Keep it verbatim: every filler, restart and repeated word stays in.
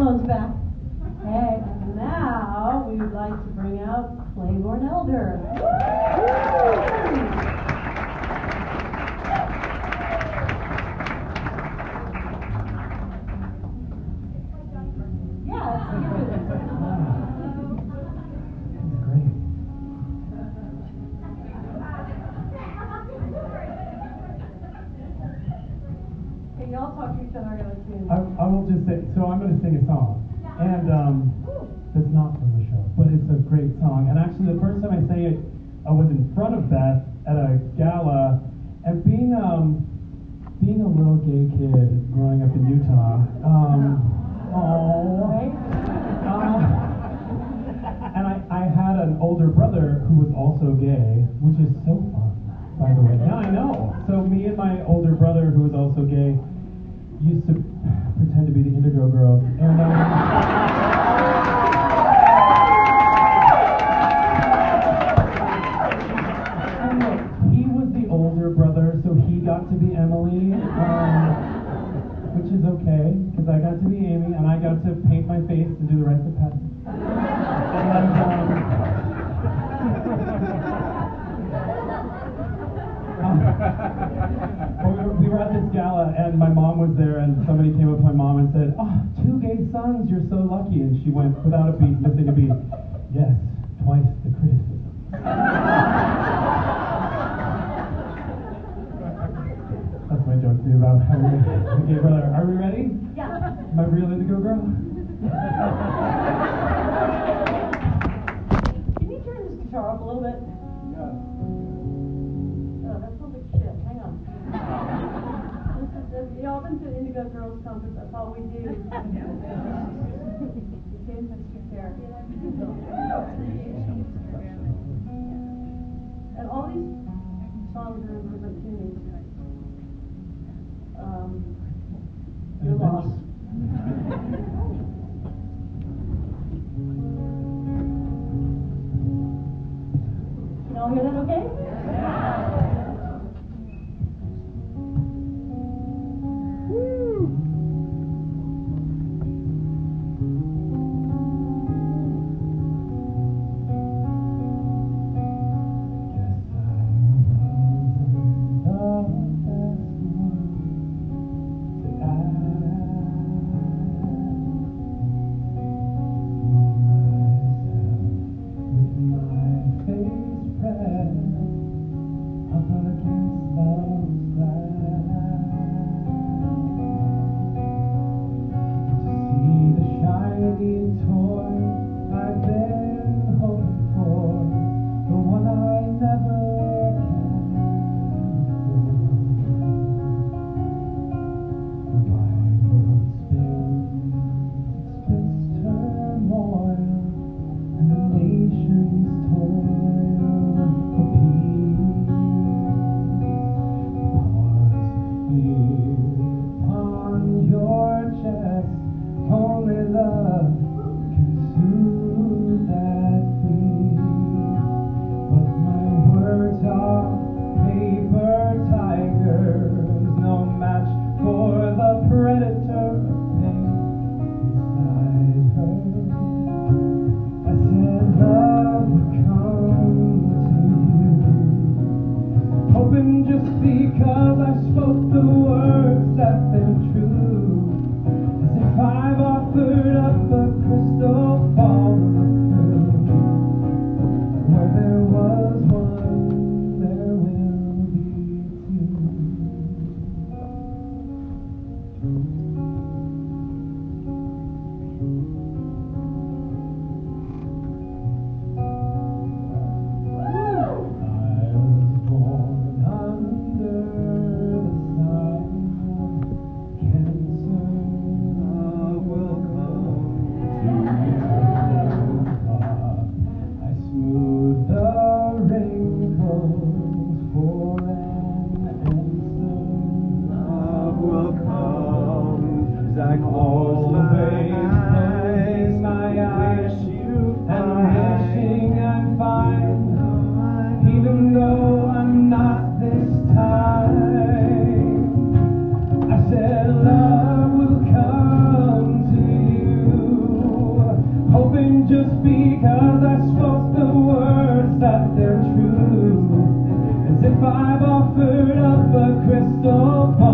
Cyclones back. Hey, and now we would like to bring out Claiborne Elder. Yes, you do. Okay, y'all talk to each other. I got a tune. I, I will just say, so I'm going to sing a song. And um, it's not from the show, but it's a great song. And actually, the first time I sang it, I was in front of Beth at a gala. And being um, being a little gay kid growing up in Utah, um, oh, um, and I, I had an older brother who was also gay, which is so fun, by the way. Yeah, I know. So me and my older brother, who was also gay, used to pretend to be the Indigo Girls. And um, and look, he was the older brother, so he got to be Emily, um, which is okay, because I got to be Amy, and I got to paint my face and do the rest of Pat. And, um, we, were, we were at this gala, and my mom was there, and somebody came up to my mom and said, "Oh, two gay sons, you're so lucky." And she went, without a beat, missing a beat, "Yes, twice the criticism." That's my joke to you about having a gay brother. Are we ready? Yeah. Am I real Indigo Girl? Can you turn this guitar up a little bit? Yeah. Oh, that sounds like shit. Hang on. This is, y'all been to Indigo Girls Conference? That's all we do. Okay, there. And all these songs are in different tunes. Um, you're lost. Can y'all hear that okay? I said love will come to you. And just because I spoke the words that they're true, as if I've offered up a crystal ball.